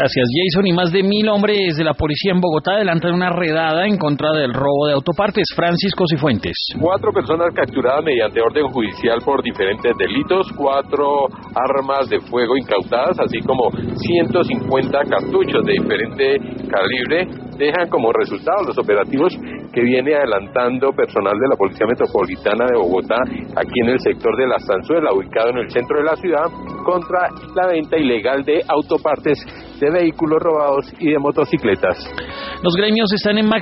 Gracias, Jason. Y más de 1.000 hombres de la policía en Bogotá adelantan una redada en contra del robo de autopartes. Francisco Cifuentes. 4 personas capturadas mediante orden judicial por diferentes delitos, 4 armas de fuego incautadas, así como 150 cartuchos de diferente calibre, dejan como resultado los operativos que viene adelantando personal de la Policía Metropolitana de Bogotá, aquí en el sector de La Zanzuela, ubicado en el centro de la ciudad, contra la venta ilegal de autopartes de vehículos robados y de motocicletas. Los gremios están en